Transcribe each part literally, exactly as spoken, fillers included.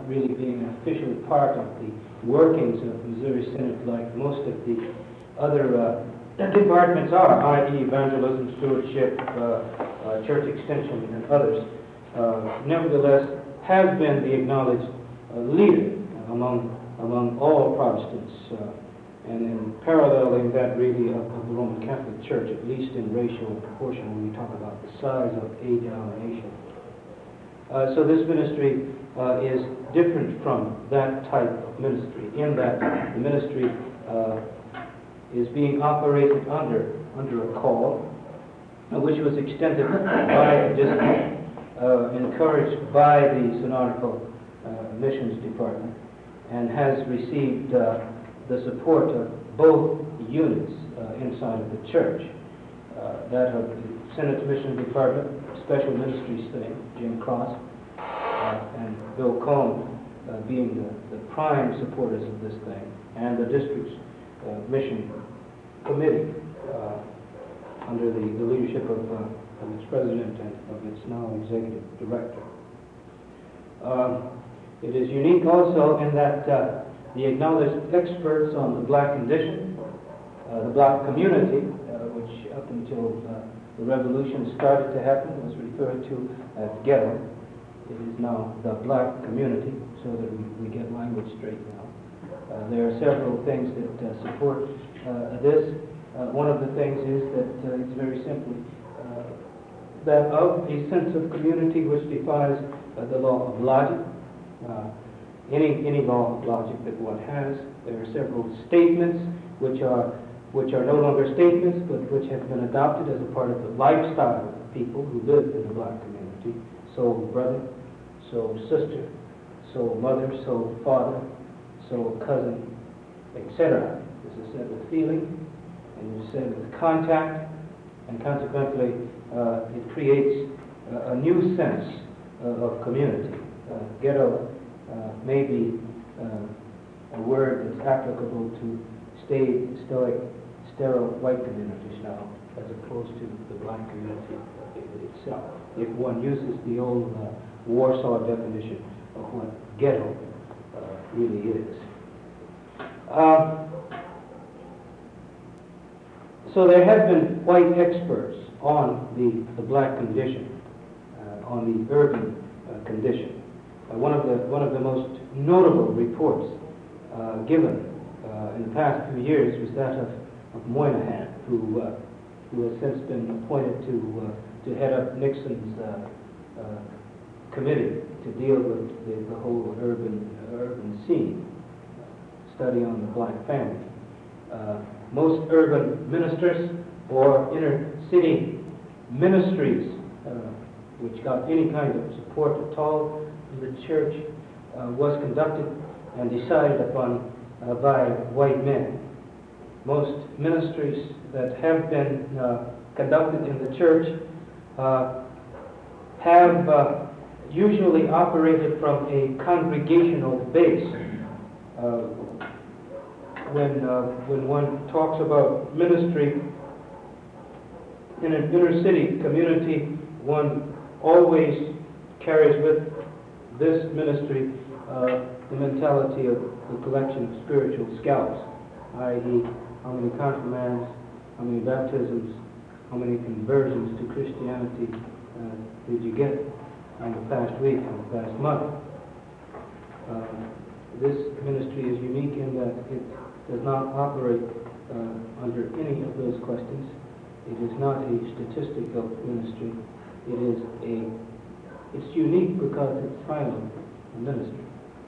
really being an official part of the workings of Missouri Synod like most of the other uh, departments are, that is evangelism, stewardship, uh, uh, church extension, and others. Uh, nevertheless, has been the acknowledged uh, leader among among all Protestants, uh, and in paralleling that really of, of the Roman Catholic Church, at least in racial proportion when we talk about the size of a denomination. Uh, so this ministry uh, is different from that type of ministry in that the ministry uh, is being operated under under a call, uh, which was extended by the district, uh, encouraged by the Synodical uh, Missions Department, and has received uh, the support of both units uh, inside of the church. Uh, that of the Synod's Mission Department, Special Ministries thing, Jim Cross, uh, and Bill Cohn uh, being the, the prime supporters of this thing, and the district's uh, mission committee uh, under the, the leadership of, uh, of its president and of its now executive director. Um, It is unique also in that uh, the acknowledged experts on the black condition, uh, the black community, uh, which up until uh, the revolution started to happen was referred to as ghetto. It is now the black community, so that we, we get language straight now. Uh, there are several things that uh, support uh, this. Uh, one of the things is that uh, it's very simply uh, that of a sense of community which defies uh, the law of logic. Uh, any any law of logic that one has. There are several statements which are which are no longer statements, but which have been adopted as a part of the lifestyle of people who live in the black community. So brother, so sister, so mother, so father, so cousin, et cetera. This is said with feeling, and it is said with contact, and consequently, uh, it creates a, a new sense uh, of community. Uh, ghetto uh, may be uh, a word that's applicable to stay, stoic, sterile white communities now, as opposed to the black community itself. If one uses the old uh, Warsaw definition of what ghetto uh, really is. Uh, so there have been white experts on the, the black condition, uh, on the urban uh, condition. Uh, one of the one of the most notable reports uh, given uh, in the past few years was that of, of Moynihan, who uh, who has since been appointed to uh, to head up Nixon's uh, uh, committee to deal with the, the whole urban uh, urban scene, study on the black family. Uh, most urban ministers or inner city ministries, uh, which got any kind of support at all, the church uh, was conducted and decided upon uh, by white men. Most ministries that have been uh, conducted in the church uh, have uh, usually operated from a congregational base. Uh, when, uh, when one talks about ministry in an inner city community, one always carries with this ministry uh, the mentality of the collection of spiritual scalps, that is, how many confirmands, how many baptisms, how many conversions to Christianity uh, did you get in the past week, in the past month. Uh, this ministry is unique in that it does not operate uh, under any of those questions. It is not a statistical ministry. It is a It's unique because it's finally a ministry.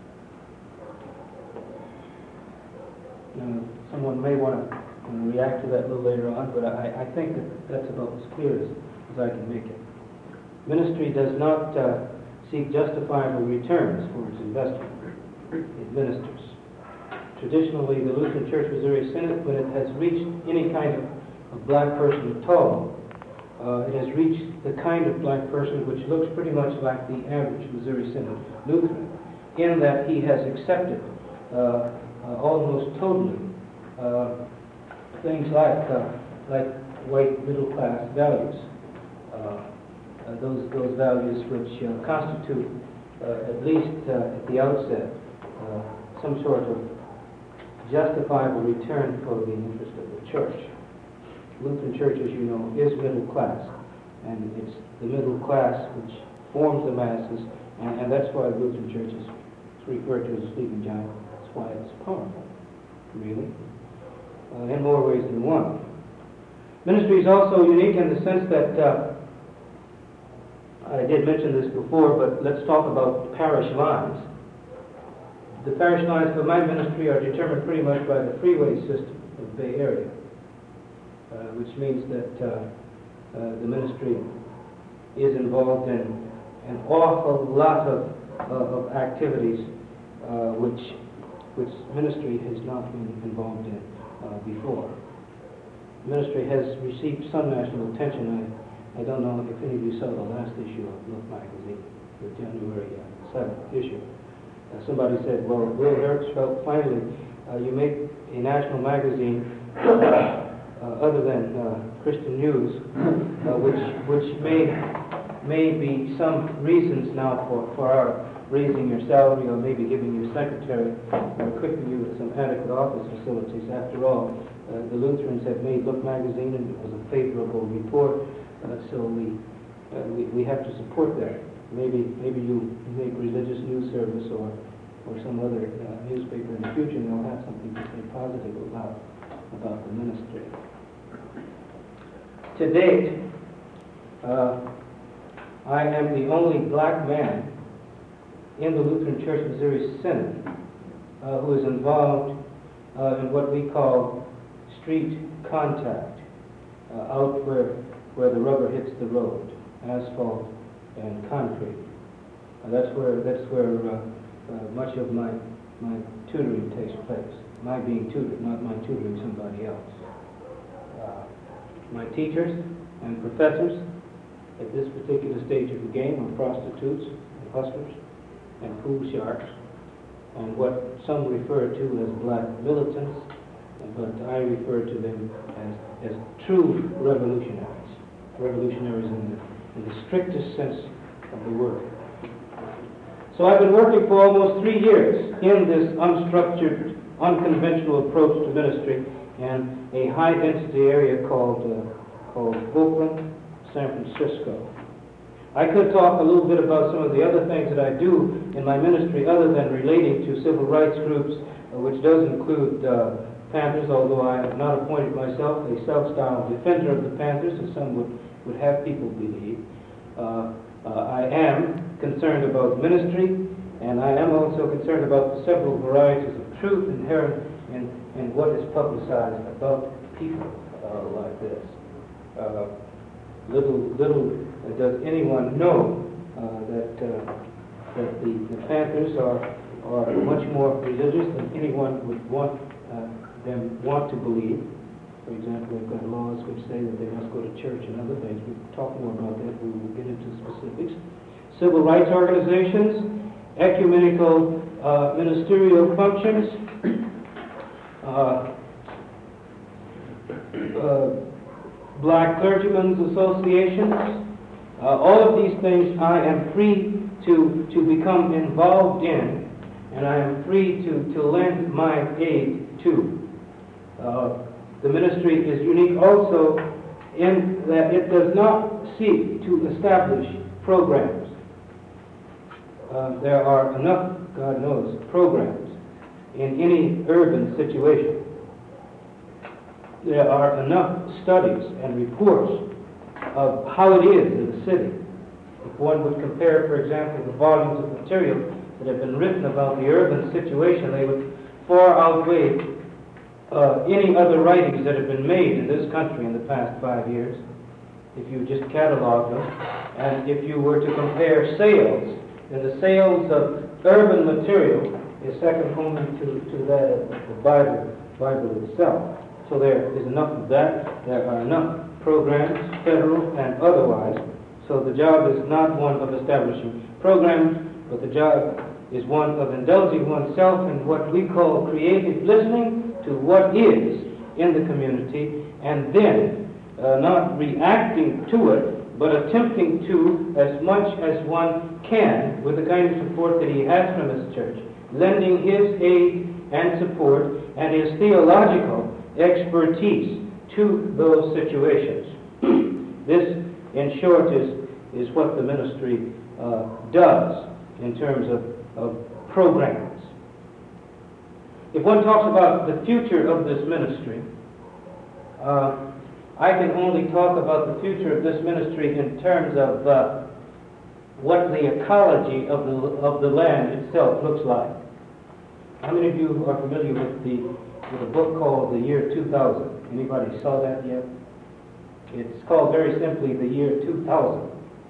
Now, someone may want to react to that a little later on, but I, I think that that's about as clear as, as I can make it. Ministry does not uh, seek justifiable returns for its investment. It ministers. Traditionally, the Lutheran Church Missouri Synod, when it has reached any kind of, of black person at all, Uh, it has reached the kind of black person which looks pretty much like the average Missouri Synod Lutheran, in that he has accepted uh, uh, almost totally uh, things like uh, like white middle class values, uh, uh, those those values which uh, constitute uh, at least uh, at the outset, uh, some sort of justifiable return for the interest of the church. Lutheran Church, as you know, is middle class, and it's the middle class which forms the masses, and, and that's why the Lutheran Church is referred to as a sleeping giant. That's why it's powerful, really, uh, in more ways than one. Ministry is also unique in the sense that, uh, I did mention this before, but let's talk about parish lines. The parish lines for my ministry are determined pretty much by the freeway system of the Bay Area, uh, which means that uh, uh, the ministry is involved in an awful lot of, uh, of activities uh, which, which ministry has not been involved in uh, before. Ministry has received some national attention. I, I don't know if any of you saw the last issue of Look magazine, the January seventh issue. Uh, somebody said, well, Will Hertzfeld, finally, uh, you make a national magazine uh, other than uh, Christian News, uh, which which may may be some reasons now for, for our raising your salary or maybe giving you a secretary or equipping you with some adequate office facilities. After all, uh, the Lutherans have made Look magazine and it was a favorable report, uh, so we, uh, we we have to support that. Maybe maybe you make Religious News Service or or some other uh, newspaper in the future, and they'll have something to say positive about about the ministry. To date, uh, I am the only black man in the Lutheran Church Missouri Synod uh, who is involved uh, in what we call street contact, uh, out where where the rubber hits the road, asphalt and concrete. Uh, that's where that's where uh, uh, much of my my tutoring takes place. My being tutored, not my tutoring somebody else. Uh, my teachers and professors at this particular stage of the game are prostitutes and hustlers and pool sharks and what some refer to as black militants, but I refer to them as, as true revolutionaries, revolutionaries in the, in the strictest sense of the word. So I've been working for almost three years in this unstructured, unconventional approach to ministry in a high-density area called, uh, called Oakland, San Francisco. I could talk a little bit about some of the other things that I do in my ministry other than relating to civil rights groups, uh, which does include uh, Panthers, although I have not appointed myself a self-styled defender of the Panthers, as some would, would have people believe. Uh, uh, I am concerned about ministry, and I am also concerned about the several varieties of truth inherent in, in what is publicized about people uh, like this. Uh, little little uh, does anyone know uh, that uh, that the, the Panthers are are much more religious than anyone would want uh, them want to believe. For example, they've got laws which say that they must go to church and other things. We'll talk more about that. We will get into specifics. Civil rights organizations, ecumenical uh, ministerial functions, uh, uh, black clergymen's associations, uh, all of these things I am free to, to become involved in, and I am free to, to lend my aid to. Uh, the ministry is unique also in that it does not seek to establish programs. Uh, there are enough, God knows, programs in any urban situation. There are enough studies and reports of how it is in the city. If one would compare, for example, the volumes of material that have been written about the urban situation, they would far outweigh uh, any other writings that have been made in this country in the past five years, if you just catalog them. And if you were to compare sales, then the sales of urban material is second only to, to that of the Bible, Bible itself. So there is enough of that. There are enough programs, federal and otherwise. So the job is not one of establishing programs, but the job is one of indulging oneself in what we call creative listening to what is in the community, and then uh, not reacting to it, but attempting to, as much as one can, with the kind of support that he has from his church, lending his aid and support and his theological expertise to those situations. This, in short, is, is what the ministry uh, does in terms of, of programs. If one talks about the future of this ministry, uh, I can only talk about the future of this ministry in terms of uh, what the ecology of the, of the land itself looks like. How many of you are familiar with the with a book called The Year two thousand? Anybody saw that yet? It's called very simply The Year two thousand.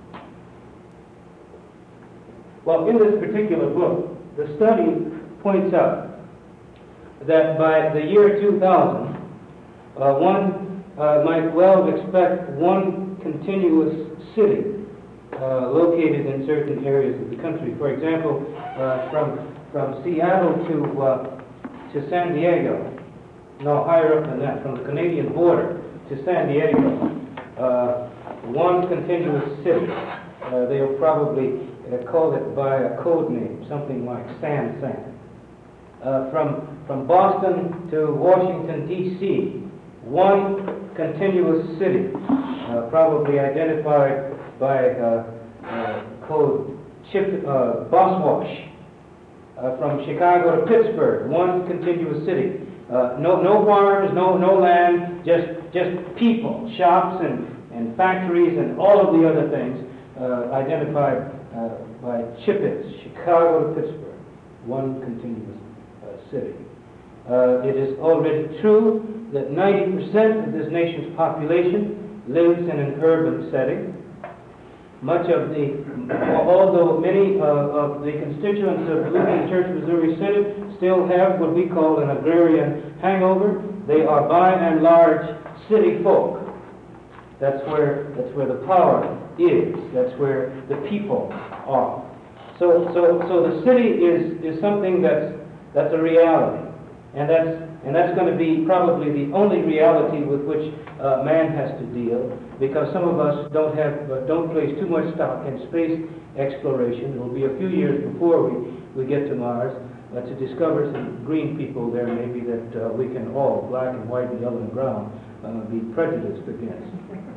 Well, in this particular book, the study points out that by the year two thousand, uh, one uh, might well expect one continuous city uh, located in certain areas of the country. For example, uh, from from Seattle to uh, to San Diego, no, higher up than that, from the Canadian border to San Diego, uh, one continuous city. Uh, they'll probably uh, call it by a code name, something like San San. Uh, from from Boston to Washington, D C, one continuous city, uh, probably identified by uh, uh, code Chip, uh, Boswash. Uh, from Chicago to Pittsburgh, one continuous city. Uh, no, no farms, no, no land, just, just people, shops, and, and factories, and all of the other things uh, identified uh, by Chippets, Chicago to Pittsburgh, one continuous uh, city. Uh, it is already true that ninety percent of this nation's population lives in an urban setting. Much of the, although many uh, of the constituents of the Lutheran Church Missouri Synod still have what we call an agrarian hangover, they are by and large city folk. That's where that's where the power is. That's where the people are. So so so the city is is something that's that's a reality, and that's and that's going to be probably the only reality with which uh, man has to deal, because some of us don't have uh, don't place too much stock in space exploration. It will be a few years before we, we get to Mars uh, to discover some green people there, maybe that uh, we can all, black and white and yellow and brown, uh, be prejudiced against.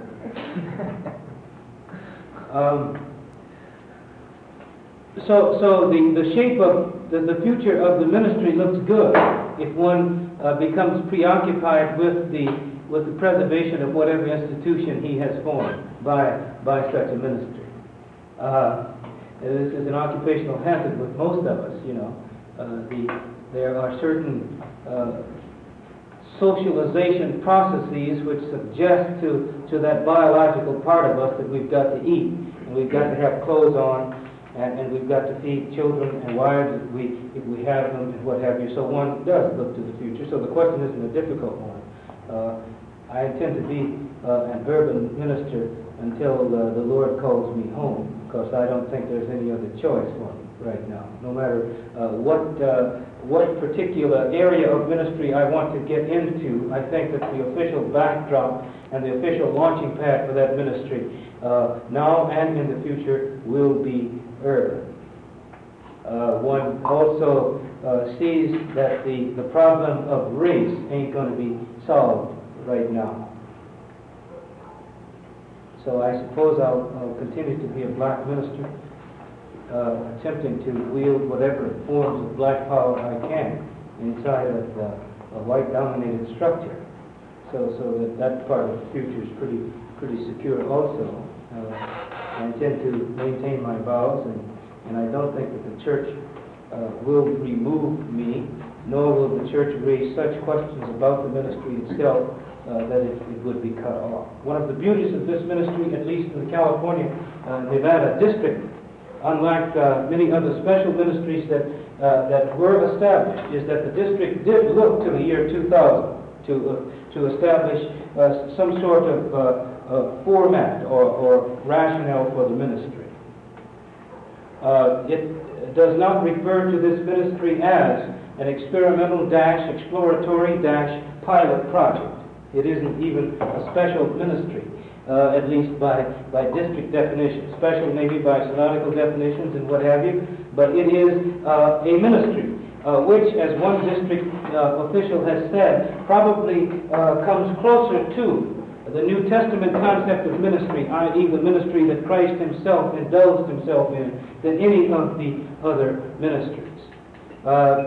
um, so so the, the shape of the, the future of the ministry looks good if one uh, becomes preoccupied with the with the preservation of whatever institution he has formed by by such a ministry. Uh, this is an occupational hazard with most of us, you know. Uh, the, there are certain uh, socialization processes which suggest to, to that biological part of us that we've got to eat, and we've got to have clothes on, and, and we've got to feed children and wives if we, if we have them, and what have you. So one does look to the future. So the question isn't a difficult one. Uh, I intend to be uh, an urban minister until uh, the Lord calls me home, because I don't think there's any other choice for me right now. No matter uh, what uh, what particular area of ministry I want to get into, I think that the official backdrop and the official launching pad for that ministry uh, now and in the future will be urban. Uh, one also uh, sees that the, the problem of race ain't going to be solved right now. So I suppose I'll, I'll continue to be a black minister, uh, attempting to wield whatever forms of black power I can inside of uh, a white-dominated structure. So, so that that part of the future is pretty, pretty secure also. Uh, I intend to maintain my vows, and, and I don't think that the church uh, will remove me, nor will the church raise such questions about the ministry itself Uh, that it, it would be cut off. One of the beauties of this ministry, at least in the California, uh, Nevada district, unlike uh, many other special ministries that uh, that were established, is that the district did look to the year two thousand to uh, to establish uh, some sort of uh, uh, format or, or rationale for the ministry. Uh, it does not refer to this ministry as an experimental dash exploratory dash pilot project. It isn't even a special ministry. uh, at least by, by district definitions, special maybe by synodical definitions and what have you, but it is uh, a ministry, uh, which, as one district uh, official has said, probably uh, comes closer to the New Testament concept of ministry, that is the ministry that Christ himself indulged himself in, than any of the other ministries. Uh,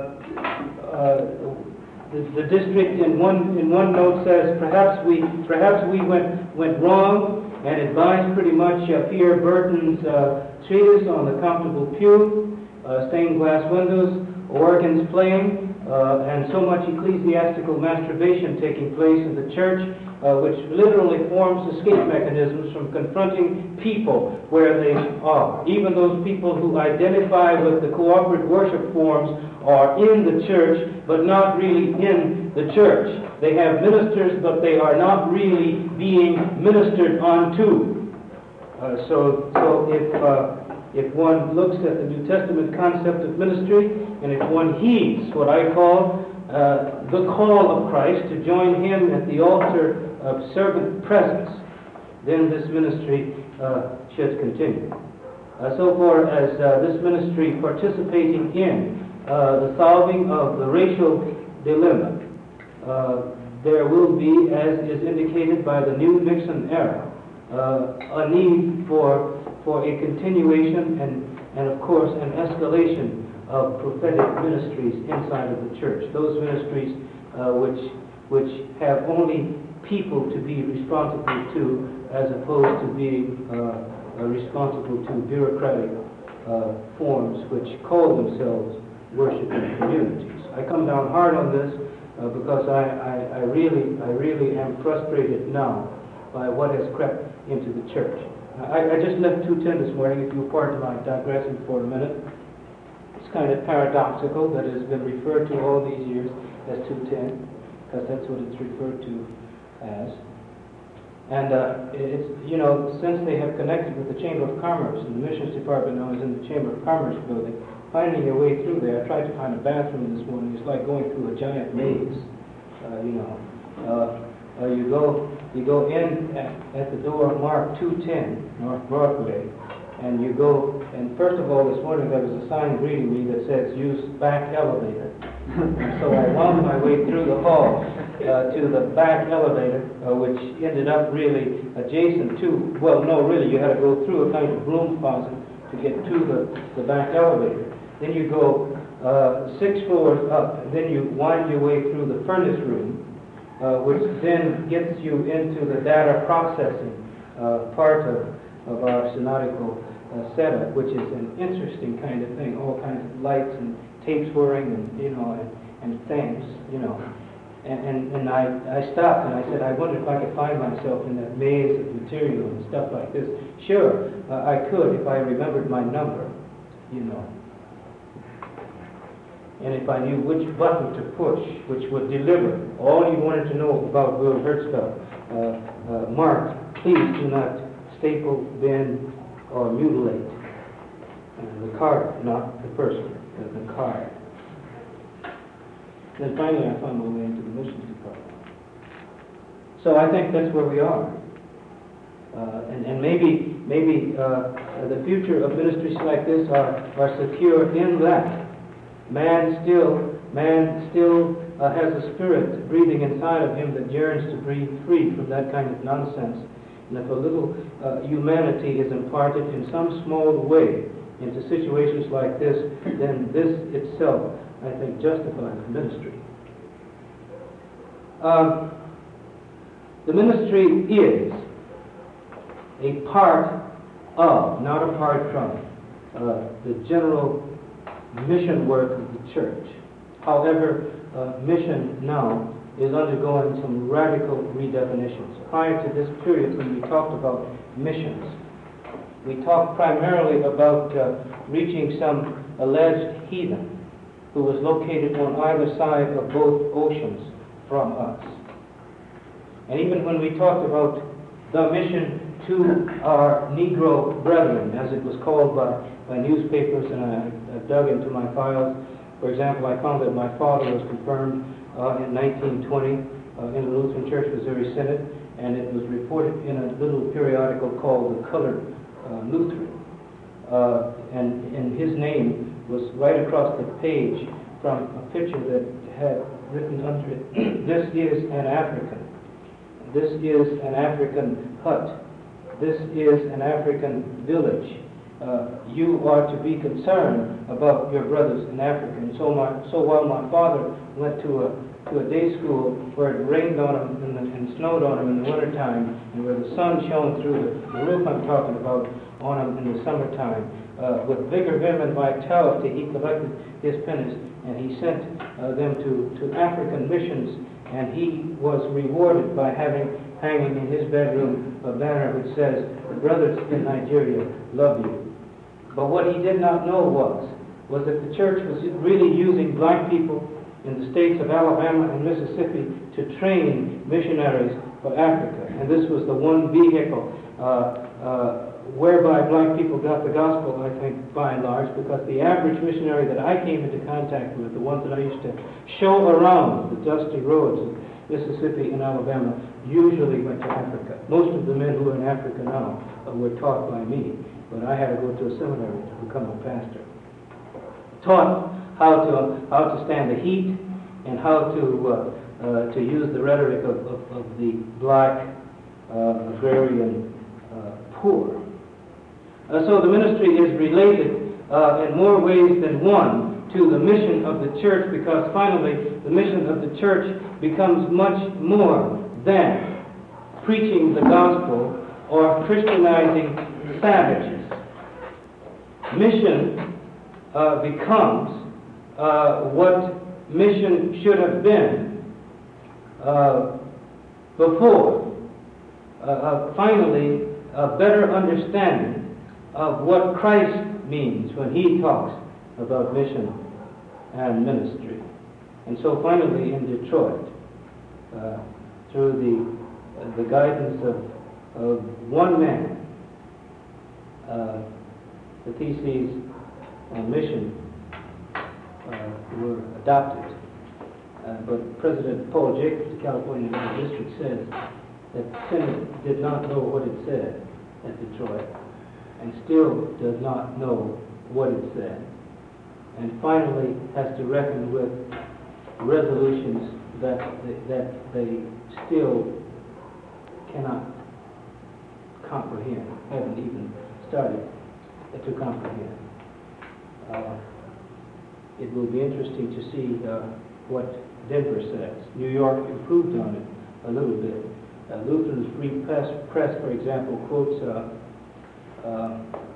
uh, the, the district in one in one note says, perhaps we perhaps we went went wrong and advised pretty much uh, Pierre Burton's uh, treatise on the comfortable pew, uh, stained glass windows, organs playing, uh, and so much ecclesiastical masturbation taking place in the church, uh, which literally forms escape mechanisms from confronting people where they are. Even those people who identify with the cooperative worship forms are in the church, but not really in the church. They have ministers, but they are not really being ministered onto. Uh, so, so if uh, if one looks at the New Testament concept of ministry, and if one heeds what I call uh, the call of Christ to join him at the altar of servant presence, then this ministry uh, should continue. Uh, so far as uh, this ministry participating in uh, the solving of the racial dilemma, uh, there will be, as is indicated by the new Nixon era, uh, a need for for a continuation and, and of course, an escalation of prophetic ministries inside of the church. Those ministries uh, which which have only people to be responsible to, as opposed to being uh, uh, responsible to bureaucratic uh, forms which call themselves worshiping communities. I come down hard on this uh, because I, I, I really I really am frustrated now by what has crept into the church. I, I just left two ten this morning, if you'll pardon my digressing for a minute. It's kind of paradoxical that it has been referred to all these years as two ten, because that's what it's referred to as. And uh, it's, you know, since they have connected with the Chamber of Commerce, and the missions department now is in the Chamber of Commerce building, finding your way through there, I tried to find a bathroom this morning. It's like going through a giant maze, uh, you know. Uh, Uh, you go you go in at, at the door marked two ten North Broadway, and you go, and first of all this morning there was a sign greeting me that says use back elevator. And so I wound my way through the hall uh, to the back elevator, uh, which ended up really adjacent to, well no really, you had to go through a kind of broom closet to get to the, the back elevator. Then you go uh, six floors up, and then you wind your way through the furnace room, Uh, which then gets you into the data processing uh, part of, of our synodical uh, setup, which is an interesting kind of thing, all kinds of lights and tapes whirring and, you know, and, and things, you know. And, and, and I, I stopped and I said, I wonder if I could find myself in that maze of material and stuff like this. Sure, uh, I could if I remembered my number, you know. And if I knew which button to push, which would deliver all you wanted to know about Will Hertzfeld. Uh, uh, marked, please do not staple, bend, or mutilate. Uh, the card, not the person, but the card. Then finally I found my way into the missions department. So I think that's where we are. Uh, and, and maybe maybe uh, the future of ministries like this are, are secure in that. Man still, man still uh, has a spirit breathing inside of him that yearns to breathe free from that kind of nonsense. And if a little uh, humanity is imparted in some small way into situations like this, then this itself, I think, justifies ministry. Um, the ministry is a part of, not apart from, uh, the general mission work of the church. However, uh, mission now is undergoing some radical redefinitions. Prior to this period, when we talked about missions, we talked primarily about uh, reaching some alleged heathen who was located on either side of both oceans from us. And even when we talked about the mission to our Negro brethren, as it was called by, by newspapers, and I, I dug into my files. For example, I found that my father was confirmed uh, in nineteen twenty uh, in the Lutheran Church Missouri Synod, and it was reported in a little periodical called The Colored uh, Lutheran. Uh, and, and his name was right across the page from a picture that had written under it, "This is an African. This is an African hut. This is an African village. Uh, you are to be concerned about your brothers in Africa." And so, my, so while my father went to a to a day school where it rained on him and, the, and snowed on him in the wintertime, and where the sun shone through the, the roof I'm talking about on him in the summertime, uh, with vigor, vim, and vitality, he collected his pennies and he sent uh, them to, to African missions, and he was rewarded by having hanging in his bedroom a banner which says, "The brothers in Nigeria love you." But what he did not know was, was that the church was really using black people in the states of Alabama and Mississippi to train missionaries for Africa. And this was the one vehicle uh, uh, whereby black people got the gospel, I think, by and large, because the average missionary that I came into contact with, the ones that I used to show around the dusty roads of Mississippi and Alabama, usually went to Africa. Most of the men who are in Africa now uh, were taught by me, but I had to go to a seminary to become a pastor. Taught how to how to stand the heat and how to uh, uh, to use the rhetoric of, of, of the black uh, agrarian uh, poor. Uh, so the ministry is related uh, in more ways than one to the mission of the church, because finally the mission of the church becomes much more than preaching the gospel or Christianizing savages. Mission uh, becomes Uh, what mission should have been uh, before. Uh, uh, finally, a better understanding of what Christ means when he talks about mission and ministry. And so finally in Detroit, uh, through the, uh, the guidance of, of one man, uh, the theses on mission Uh, were adopted. Uh, but President Paul Jacobs, the California District, says that the Senate did not know what it said at Detroit, and still does not know what it said, and finally has to reckon with resolutions that they, that they still cannot comprehend, haven't even started to comprehend. Uh, It will be interesting to see uh, what Denver says. New York improved on it a little bit. Uh, Lutheran's Free Press, Press, for example, quotes uh, uh,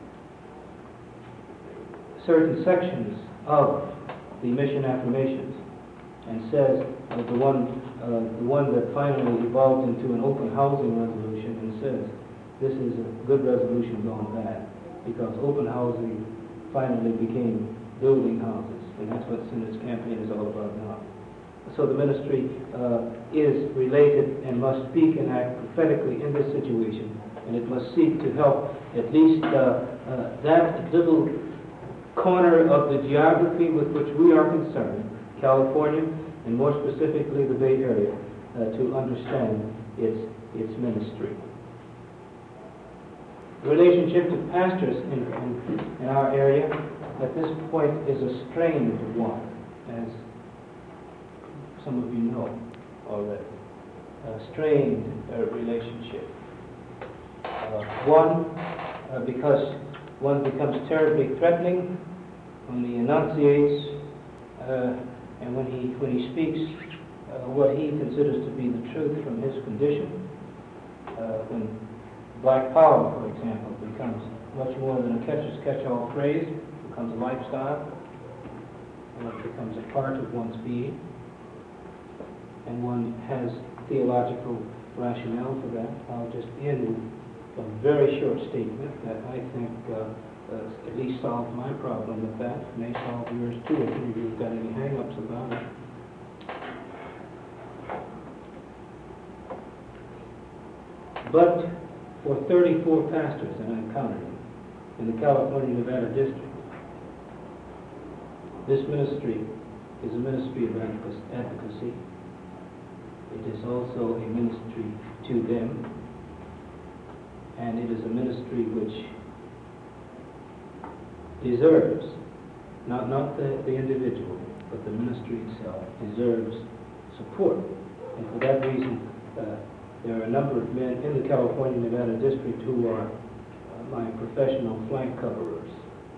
certain sections of the mission affirmations and says uh, the one uh, the one that finally evolved into an open housing resolution, and says this is a good resolution gone bad, because open housing finally became building houses. And that's what Senate's campaign is all about now. So the ministry uh, is related and must speak and act prophetically in this situation, and it must seek to help at least uh, uh, that little corner of the geography with which we are concerned, California, and more specifically the Bay Area, uh, to understand its, its ministry. The relationship to pastors in, in, in our area at this point is a strained one, as some of you know already. A strained uh, relationship. Uh, one, uh, because one becomes terribly threatening when he enunciates uh, and when he when he speaks uh, what he considers to be the truth from his condition. Uh, when black power, for example, becomes much more than a catch-as-catch-all phrase, becomes a lifestyle, and it becomes a part of one's being, and one has theological rationale for that. I'll just end with a very short statement that I think uh, uh, at least solves my problem with that. It may solve yours too if any of you have got any hang-ups about it. But for thirty-four pastors, and I'm counting them, in the California-Nevada district, this ministry is a ministry of advocacy. it is also a ministry to them, and it is a ministry which deserves, not, not the, the individual, but the ministry itself deserves support. And for that reason, uh, there are a number of men in the California-Nevada district who are uh, my professional flank coverers.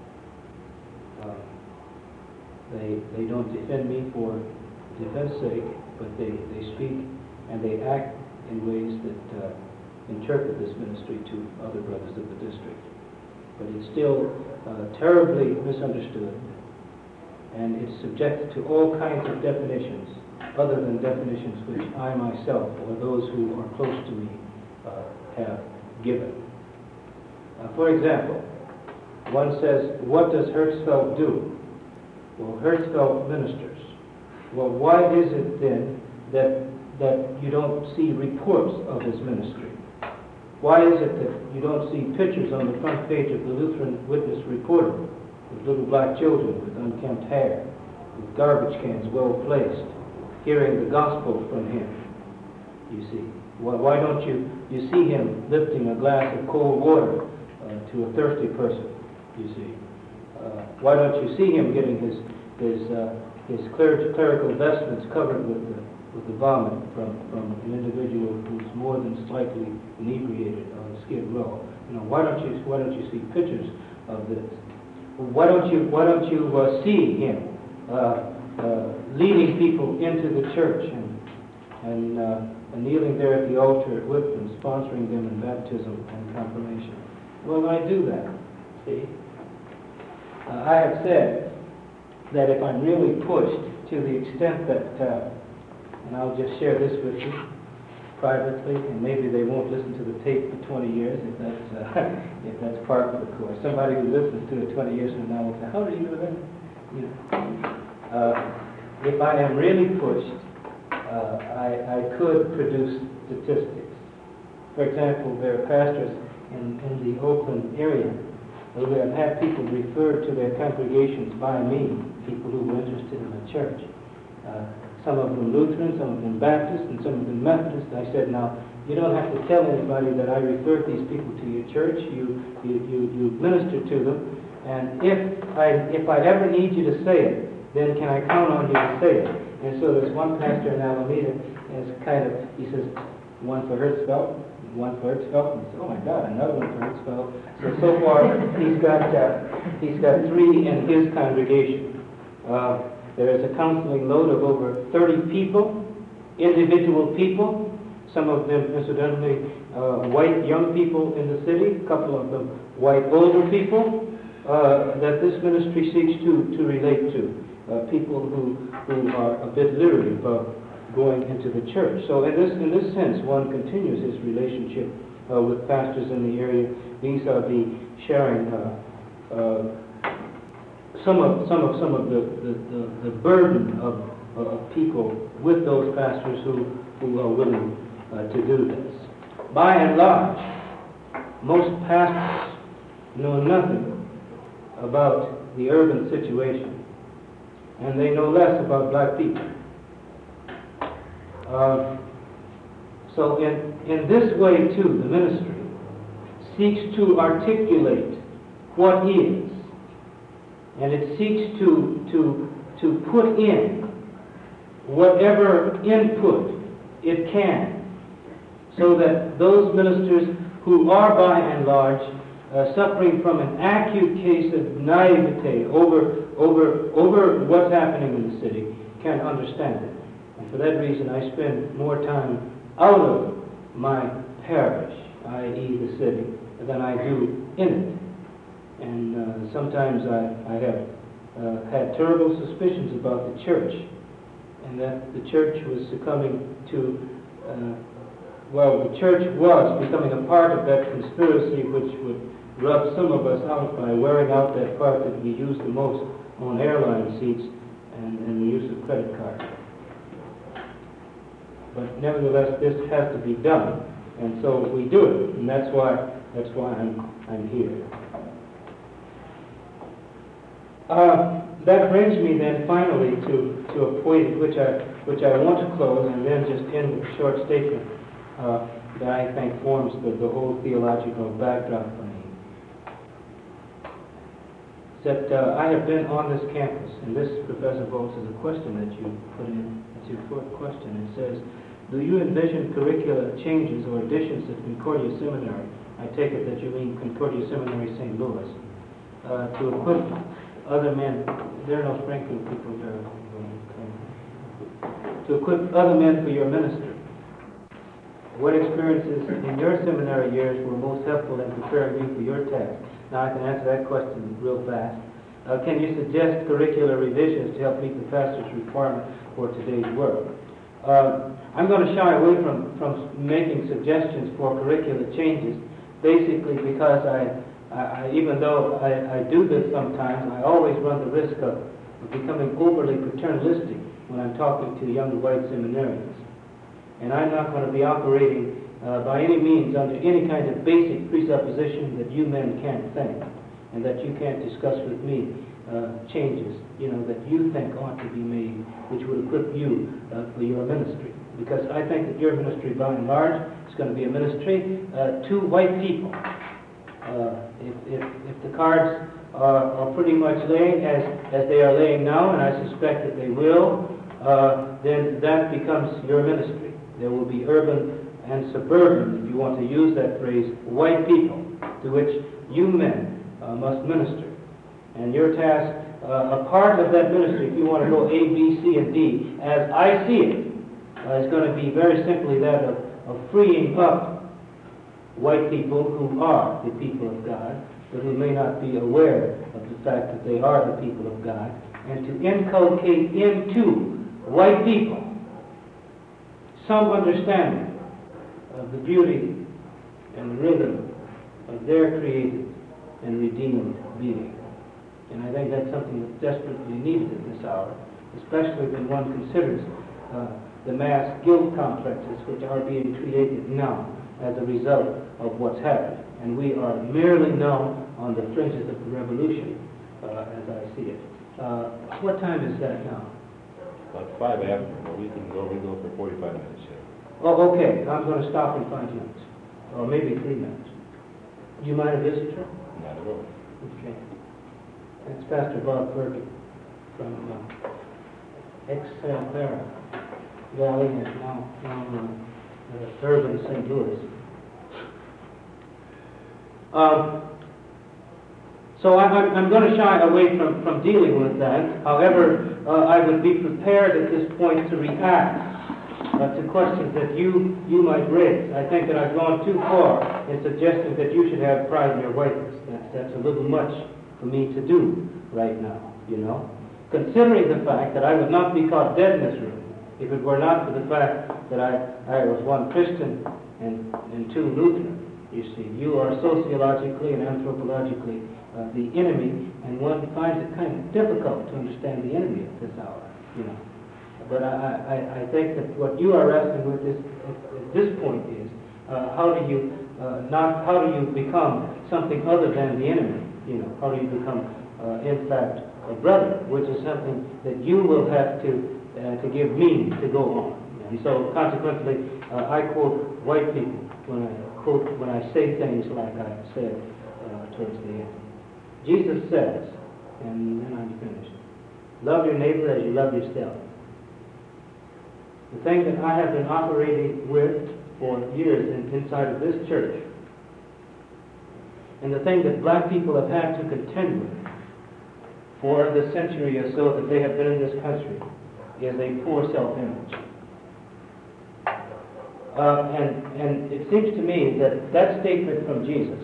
Uh, they, they don't defend me for defense sake, but they, they speak and they act in ways that uh, interpret this ministry to other brothers of the district. But it's still uh, terribly misunderstood, and it's subjected to all kinds of definitions other than definitions which I myself or those who are close to me uh, have given. Uh, for example, one says, what does Hertzfeld do? Well, Hertzfeld ministers. Well, why is it then that, that you don't see reports of his ministry? Why is it that you don't see pictures on the front page of the Lutheran Witness Reporter with little black children with unkempt hair, with garbage cans well placed, hearing the gospel from him, you see? Why, why don't you, you see him lifting a glass of cold water uh, to a thirsty person, you see? Uh, why don't you see him getting his, his, uh, his cler clerical vestments covered with the, with the vomit from, from an individual who's more than slightly inebriated on Skid Row? You know, why don't you, why don't you see pictures of this? Why don't you, why don't you uh, see him uh, uh, leading people into the church and, and, uh, and kneeling there at the altar at Whitman, sponsoring them in baptism and confirmation? Well, I do that, see? Uh, I have said that if I'm really pushed to the extent that, uh, and I'll just share this with you privately, and maybe they won't listen to the tape for twenty years if that's, uh, if that's part of the course. Somebody who listens to it twenty years from now will say, how do you do that? You know, uh, if I am really pushed, uh, I, I could produce statistics. For example, there are pastors in, in the Oakland area who have had people referred to their congregations by me, people who were interested in the church. Uh, some of them Lutheran, some of them Baptist, and some of them Methodist. I said, now, you don't have to tell anybody that I referred these people to your church. You, you, you, you minister to them. And if I, if I ever need you to say it, then can I count on you to say it? And so there's one pastor in Alameda, and it's kind of, he says, one for Hertzfeld, one for Hertzfeld, and he said, oh my God, another one for Hertzfeld. So, so far, he's got, uh, he's got three in his congregation. Uh, there is a counseling load of over thirty people, individual people, some of them, incidentally, uh, white young people in the city, a couple of them white older people, uh, that this ministry seeks to, to relate to. Uh, people who, who are a bit leery about going into the church. So in this, in this sense, one continues his relationship uh, with pastors in the area. These are the sharing uh, uh, some of some of some of the the, the, the burden of, of people with those pastors who who are willing uh, to do this. By and large, most pastors know nothing about the urban situation, and they know less about black people. Uh, so in, in this way, too, the ministry seeks to articulate what is, and it seeks to, to, to put in whatever input it can, so that those ministers who are by and large uh, suffering from an acute case of naivete over, over, over what's happening in the city can understand it. And for that reason, I spend more time out of my parish, that is the city, than I do in it. And uh, sometimes I, I have uh, had terrible suspicions about the church, and that the church was succumbing to, uh, well, the church was becoming a part of that conspiracy which would rub some of us out by wearing out that part that we use the most on airline seats and, and the use of credit cards. But nevertheless, this has to be done, and so we do it, and that's why that's why I'm I'm here. Uh, that brings me then finally to, to a point which I, which I want to close and then just end with a short statement uh, that I think forms the, the whole theological backdrop for me. That uh, I have been on this campus, and this, Professor Volz, is a question that you put in. It's your fourth question. It says, do you envision curricular changes or additions at Concordia Seminary? I take it that you mean Concordia Seminary Saint Louis, uh, to equip other men. There are no Springfield people there. To equip other men for your ministry. What experiences in your seminary years were most helpful in preparing you for your task? Now I can answer that question real fast. Uh, can you suggest curricular revisions to help meet the pastor's requirement for today's work? Uh, I'm going to shy away from, from making suggestions for curricular changes, basically because I, I, I even though I, I do this sometimes, I always run the risk of, of becoming overly paternalistic when I'm talking to young white seminarians. And I'm not going to be operating uh, by any means under any kind of basic presupposition that you men can't think and that you can't discuss with me uh, changes, you know, that you think ought to be made, which would equip you uh, for your ministry. Because I think that your ministry, by and large, is going to be a ministry uh, to white people. Uh, if, if, if the cards are, are pretty much laying as, as they are laying now, and I suspect that they will, uh, then that becomes your ministry. There will be urban and suburban, if you want to use that phrase, white people to which you men uh, must minister. And your task, uh, a part of that ministry, if you want to go A, B, C, and D, as I see it, uh, is going to be very simply that of, of freeing up white people who are the people of God, but who may not be aware of the fact that they are the people of God, and to inculcate into white people some understanding of the beauty and the rhythm of their created and redeemed being. And I think that's something that's desperately needed at this hour, especially when one considers uh, the mass guilt complexes which are being created now as a result of what's happened. And we are merely now on the fringes of the revolution, uh, as I see it. Uh, what time is that now? About five after. Well, we can go. We go for forty-five minutes yet. Oh, okay. I'm going to stop in five minutes, or maybe three minutes. Do you mind a visitor? Not at all. Okay. That's Pastor Bob Perkin from uh, ex-Santa Clara Valley and now, now uh, urban Saint Louis. Um, so I, I'm, I'm going to shy away from, from dealing with that. However, uh, I would be prepared at this point to react uh, to questions that you, you might raise. I think that I've gone too far in suggesting that you should have pride in your whiteness. That's, that's a little much for me to do right now, you know. Considering the fact that I would not be caught dead in this room if it were not for the fact that I, I was one Christian and, and two Lutheran. You see, you are sociologically and anthropologically uh, the enemy, and one finds it kind of difficult to understand the enemy at this hour, you know. But I, I, I think that what you are wrestling with is, at, at this point is, uh, how do you uh, not, how do you become something other than the enemy? You know, how do you become, uh, in fact, a brother, which is something that you will have to uh, to give meaning to go on. And so, consequently, uh, I quote white people when I quote when I say things like I said uh, towards the end. Jesus says, and then I'm finished, love your neighbor as you love yourself. The thing that I have been operating with for years in, inside of this church, and the thing that black people have had to contend with for the century or so that they have been in this country, is a poor self-image. Uh, and, and it seems to me that that statement from Jesus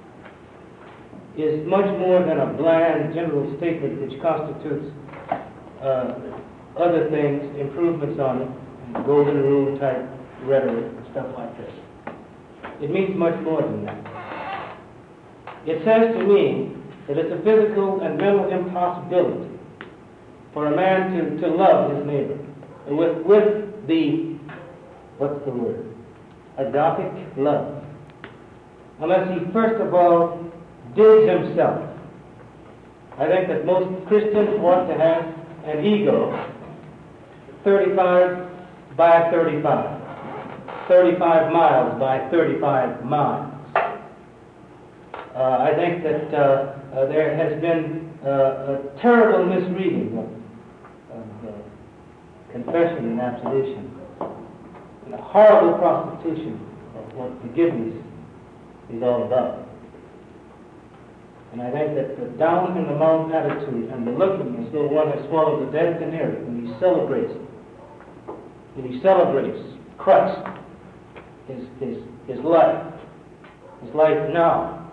is much more than a bland general statement which constitutes uh, other things, improvements on it, and golden rule type rhetoric and stuff like this. It means much more than that. It says to me that it's a physical and mental impossibility for a man to, to love his neighbor with, with the, what's the word, agapic love, unless he first of all digs himself I think that most Christians want to have an ego, thirty-five by thirty-five, thirty-five miles by thirty-five miles. Uh, I think that uh, uh, there has been uh, a terrible misreading of, of uh, confession and absolution, and a horrible prostitution of what forgiveness is all about. And I think that the down in the mouth attitude and the looking as though one has swallowed a dead canary when he celebrates, when he celebrates Christ, his, his, his life, his life now,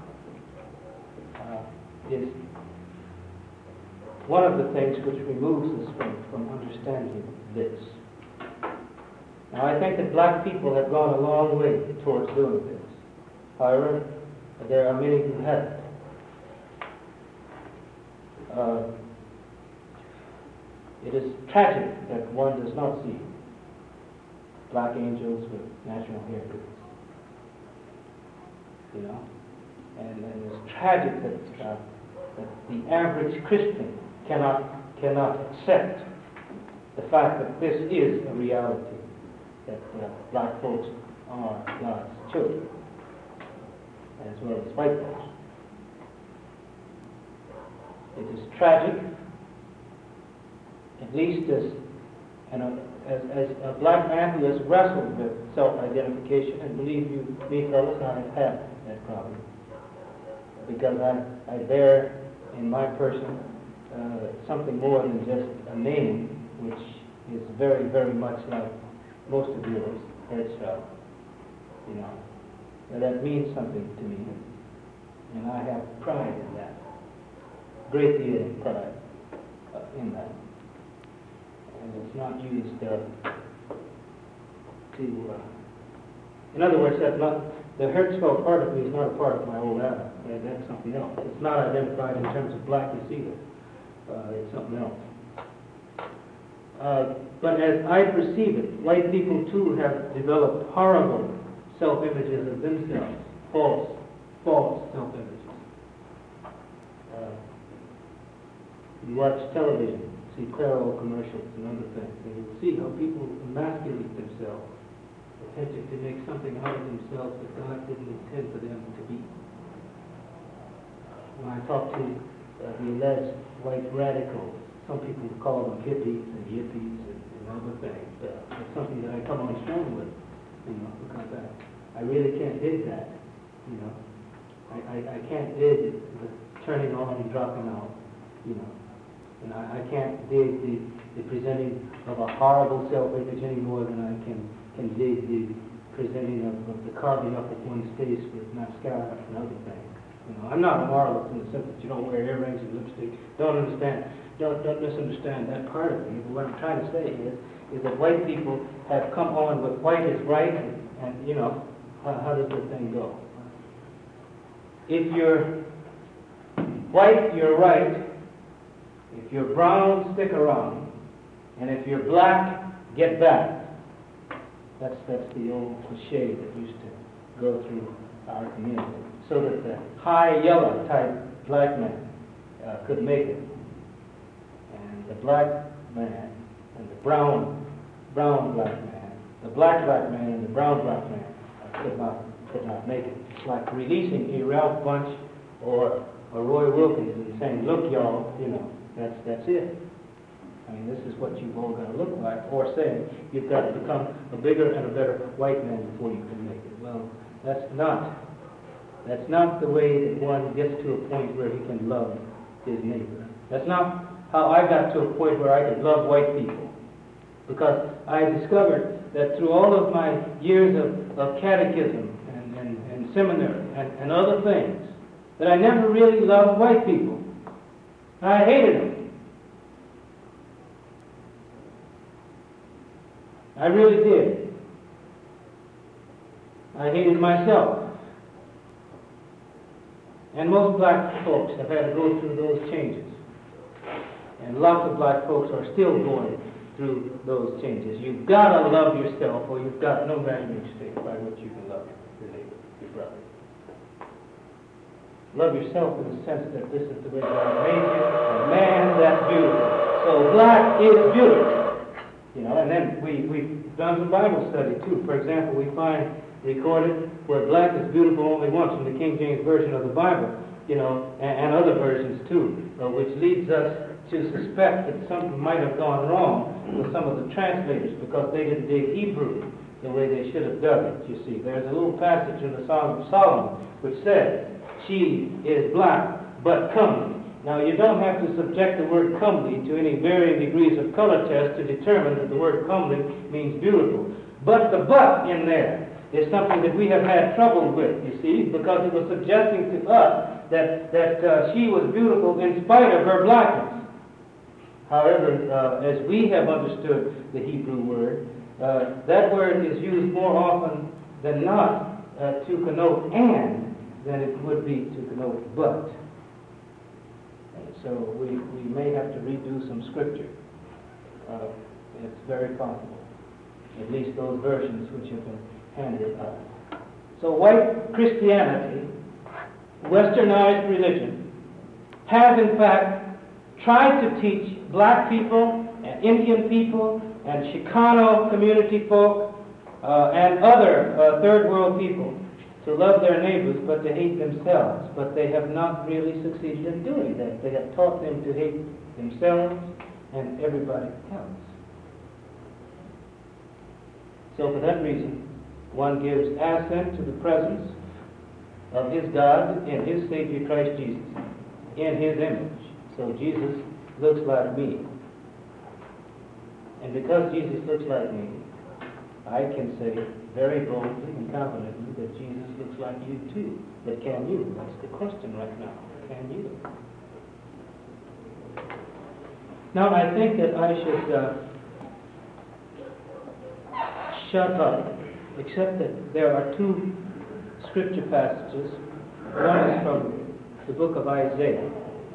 uh, is one of the things which removes us from, from understanding this. Now, I think that black people have gone a long way towards doing this. However, there are many who haven't. Uh, it is tragic that one does not see black angels with natural haircuts, you know, and, and it's tragic that, uh, that the average Christian cannot cannot accept the fact that this is a reality, that uh, black folks are God's children, as well as white folks. It is tragic, at least as, you know, as, as a black man who has wrestled with self-identification, and believe you me, fellas, I have had that problem. Because I, I bear in my person uh, something more than just a name, which is very, very much like most of yours, Hertzfeld, you know. And that means something to me, and I have pride in that. Great deal of pride uh, in that, and it's not used uh, to. Uh, in other words, that's not the Hertzfeld part of me is not a part of my old Adam. Uh, that's something else. It's not identified in terms of blackness either. Uh, it's something else. Uh, but as I perceive it, white people too have developed horrible self-images of themselves, false, false self-images. Uh, You watch television, see Clairol commercials and other things, and you see how people emasculate themselves, attempting to make something out of themselves that God didn't intend for them to be. When I talk to uh, the alleged white radicals, some people call them hippies and yippies and, and other things. Uh, it's something that I come on strong with, you know, because I, I really can't dig that, you know. I, I, I can't dig the turning on and dropping out, you know. And I, I can't dig the, the presenting of a horrible self-image any more than I can, can dig the presenting of, of the carving up of one's face with mascara and other things. You know, I'm not a moralist in the sense that you don't wear earrings and lipstick. Don't understand, don't, don't misunderstand that part of me. But what I'm trying to say is, is that white people have come on with white is right, and, and you know, how, how does the thing go? If you're white, you're right. If you're brown, stick around. And if you're black, get back. That's, that's the old cliche that used to go through our community. So that the high yellow type black man uh, could make it. And the black man and the brown, brown black man, the black black man and the brown black man uh, could not, could not make it. It's like releasing a Ralph Bunche or a Roy Wilkins and saying, look, y'all, you know, That's, that's it. I mean, this is what you've all got to look like, or saying you've got to become a bigger and a better white man before you can make it. Well, that's not, that's not the way that one gets to a point where he can love his neighbor. That's not how I got to a point where I could love white people. Because I discovered that through all of my years of, of catechism and, and, and seminary and, and other things, that I never really loved white people. I hated them. I really did. I hated myself. And most black folks have had to go through those changes. And lots of black folks are still going through those changes. You've got to love yourself, or you've got no measuring stick by which you can love your neighbor, your brother. Love yourself in the sense that this is the way God made you, a man that's beautiful. So black is beautiful. You know, and then we, we've done some Bible study too. For example, we find recorded where black is beautiful only once in the King James Version of the Bible, you know, and, and other versions too, uh, which leads us to suspect that something might have gone wrong with some of the translators because they didn't dig Hebrew the way they should have done it, you see. There's a little passage in the Song of Solomon which says, she is black but comely. Now, you don't have to subject the word comely to any varying degrees of color test to determine that the word comely means beautiful. But the but in there is something that we have had trouble with, you see, because it was suggesting to us that, that uh, she was beautiful in spite of her blackness. However, uh, as we have understood the Hebrew word, uh, that word is used more often than not uh, to connote and than it would be to connote but. And so we, we may have to redo some scripture. Uh, it's very possible. At least those versions which have been handed up. So white Christianity, westernized religion, has in fact tried to teach black people and Indian people and Chicano community folk uh, and other uh, third world people to love their neighbors but to hate themselves. But they have not really succeeded in doing that. They have taught them to hate themselves and everybody else. So for that reason, one gives assent to the presence of his God in his Savior Christ Jesus, in his image. So Jesus looks like me. And because Jesus looks like me, I can say very boldly and confidently that Jesus looks like you too. But can you? That's the question right now. Can you? Now I think that I should uh, shut up, except that there are two scripture passages. One is from the book of Isaiah,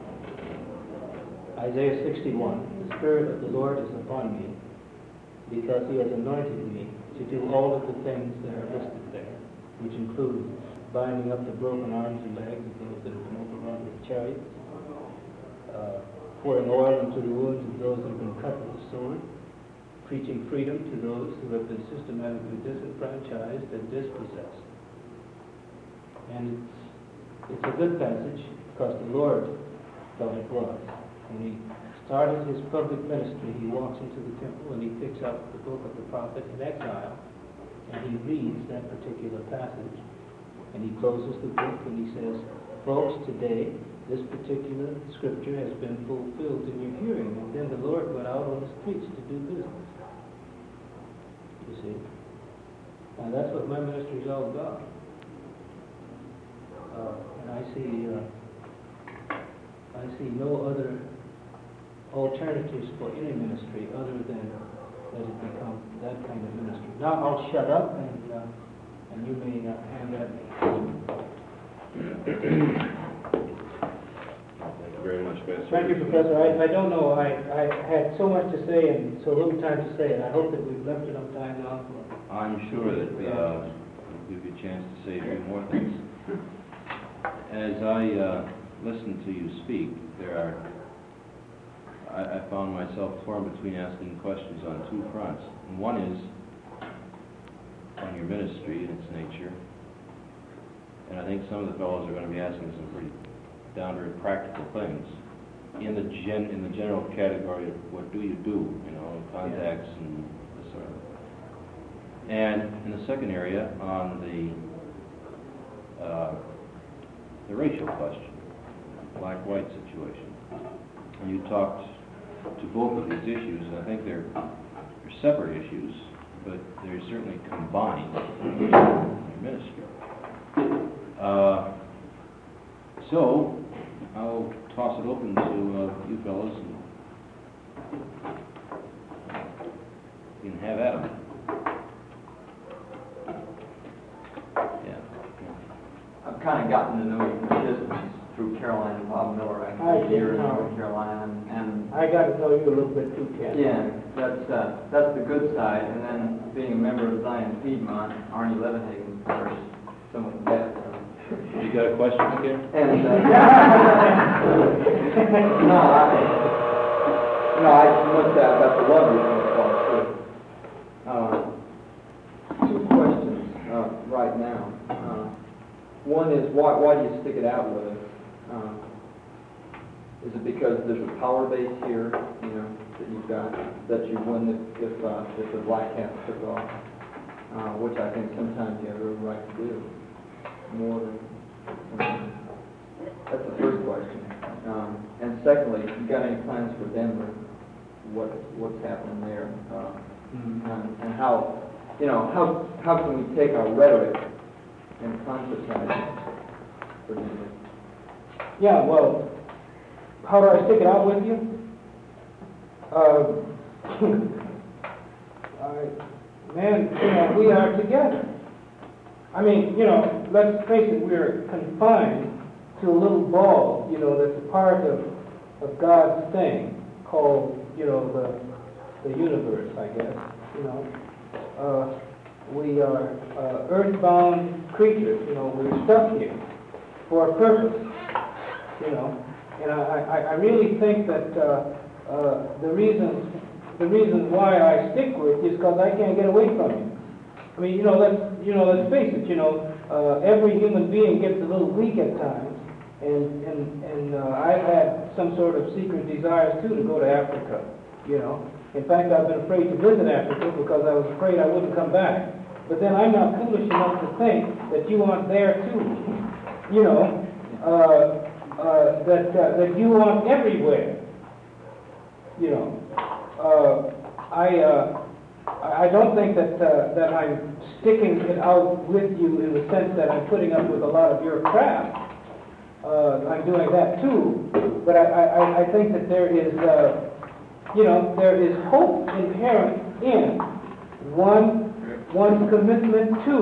Isaiah sixty-one. The Spirit of the Lord is upon me, because he has anointed me to do all of the things that are listed there, which include binding up the broken arms and legs of those that have been overrun with chariots, uh, pouring oil into the wounds of those that have been cut with the sword, preaching freedom to those who have been systematically disenfranchised and dispossessed. And it's, it's a good passage because the Lord thought it was. When he started his public ministry, he walks into the temple and he picks up the book of the prophet in exile, and he reads that particular passage, and he closes the book and he says, folks, today this particular scripture has been fulfilled in your hearing. And then the Lord went out on the streets to do business. You see? And that's what my ministry is all about. Uh, and I see, uh, I see no other alternatives for any ministry other than that it become that kind of ministry. Now I'll shut up and uh, and you may uh, hand that. Thank you very much, Pastor. Thank you, Professor. I, I don't know. I, I had so much to say and so little time to say it. I hope that we've left enough time now for. I'm sure that uh, we'll give you a chance to say a few more things. As I uh, listen to you speak, there are. I, I found myself torn between asking questions on two fronts. And one is on your ministry and its nature. And I think some of the fellows are going to be asking some pretty down-to-earth practical things in the gen in the general category of what do you do, you know, contacts yeah. and this sort of thing. And in the second area on the uh, the racial question, black-white situation. And you talked to both of these issues, and I think they're, they're separate issues, but they're certainly combined in your ministry. Uh, so, I'll toss it open to uh, you fellows, and you can have at them. Yeah. I've kind of gotten to know you from a distance through Caroline and Bob Miller. I Hi, think here in Ken. North Carolina, and, and I got to know you a little bit too, Ken. yeah, that's uh, that's the good side. And then being a member of Zion Piedmont, Arnie Levenhagen's parish, some of the bad. You got a question, Gary? And, uh, no, I, no, I looked at about the love you too. Uh, two questions, uh, right now. Uh, one is, why, why do you stick it out with us? Uh, is it because there's a power base here, you know, that you've got, that you win if, if, uh, if the Black Cats took off? Uh, which I think sometimes you have every right to do, more than, um, that's the first question. Um, and secondly, you got any plans for Denver? What, what's happening there? Uh, Mm-hmm. and, and how, you know, how, how can we take our rhetoric and concretize it for Denver? Yeah, well, how do I stick it out with you? Uh, I, man, you know, we are together. I mean, you know, let's face it, we're confined to a little ball, you know, that's a part of, of God's thing called, you know, the, the universe, I guess, you know. Uh, we are uh, earthbound creatures, you know, we're stuck here for a purpose, you know. And I, I, I really think that uh, uh, the reasons the reason why I stick with you is because I can't get away from you. I mean, you know, let's you know, let's face it. You know, uh, every human being gets a little weak at times, and and and uh, I've had some sort of secret desires too to go to Africa. You know, in fact, I've been afraid to visit Africa because I was afraid I wouldn't come back. But then I'm not foolish enough to think that you aren't there too. You know. Uh, Uh, that uh, that you want everywhere, you know. Uh, I uh, I don't think that uh, that I'm sticking it out with you in the sense that I'm putting up with a lot of your crap. Uh, I'm doing that too, but I, I, I think that there is, uh, you know, there is hope inherent in one one's commitment to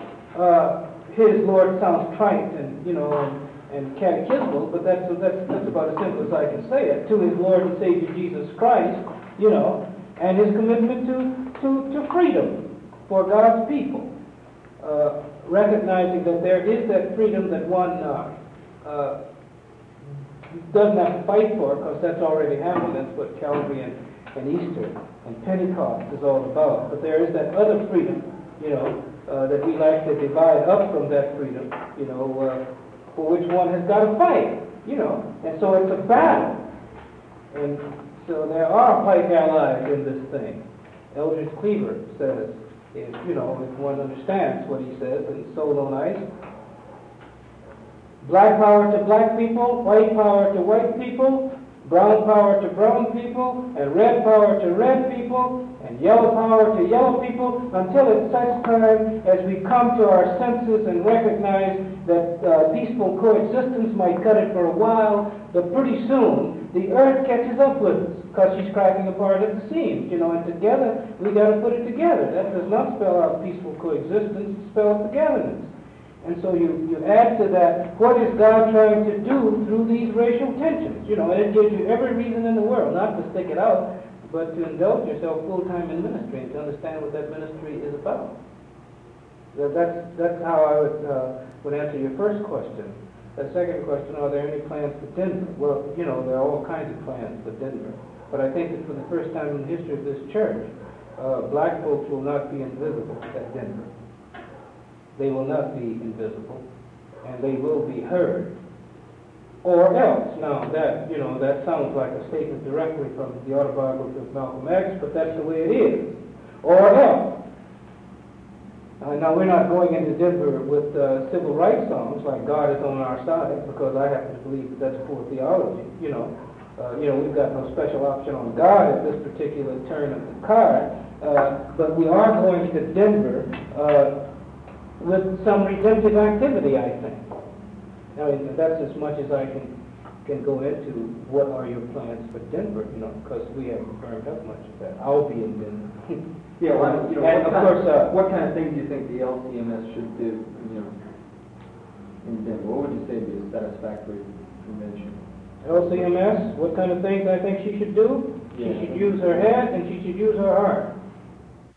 uh, his Lord sounds trite and you know. And, and catechismal, but that's, that's, that's about as simple as I can say it, to his Lord and Savior Jesus Christ, you know, and his commitment to, to, to freedom for God's people, uh, recognizing that there is that freedom that one uh, uh, doesn't have to fight for, because that's already happened. That's what Calvary and, and Easter and Pentecost is all about. But there is that other freedom, you know, uh, that we like to divide up from that freedom, you know, uh, for which one has got to fight, you know, and so it's a battle. And so there are white allies in this thing. Eldridge Cleaver says, if, you know, if one understands what he says in Soul on Ice, black power to black people, white power to white people, brown power to brown people, and red power to red people, and yellow power to yellow people, until at such time as we come to our senses and recognize that uh, peaceful coexistence might cut it for a while, but pretty soon the earth catches up with us, because she's cracking apart at the seams, you know, and together we got to put it together. That does not spell out peaceful coexistence, it spells togetherness. And so you, you add to that, what is God trying to do through these racial tensions? You know, and it gives you every reason in the world not to stick it out, but to indulge yourself full-time in ministry and to understand what that ministry is about. That, that's, that's how I would, uh, would answer your first question. The second question, are there any plans for Denver? Well, you know, there are all kinds of plans for Denver. But I think that for the first time in the history of this church, uh, black folks will not be invisible at Denver. They will not be invisible, and they will be heard. Or else, now that, you know, that sounds like a statement directly from the autobiography of Malcolm X, but that's the way it is. Or else. Uh, now, we're not going into Denver with uh, civil rights songs like God is on our side, because I happen to believe that that's poor theology, you know. Uh, you know, we've got no special option on God at this particular turn of the card, uh, but we are going to Denver uh, with some redemptive activity, I think. Now, that's as much as I can can go into what are your plans for Denver, you know, because we haven't firmed up much of that. I'll be in Denver. Yeah, well, you know, and what of kind, course, uh, what kind of things do you think the L C M S should do, you know, in Denver? What would you say would be a satisfactory convention? L C M S, what kind of things I think she should do? Yeah. She should use her head and she should use her heart.